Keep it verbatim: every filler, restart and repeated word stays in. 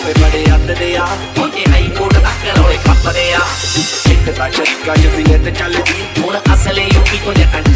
बड़े अददे आ होंदे high court तक रौले कपदे आ इक दा चक्का जिसी ते चलदी हुण असले यूपी को जटन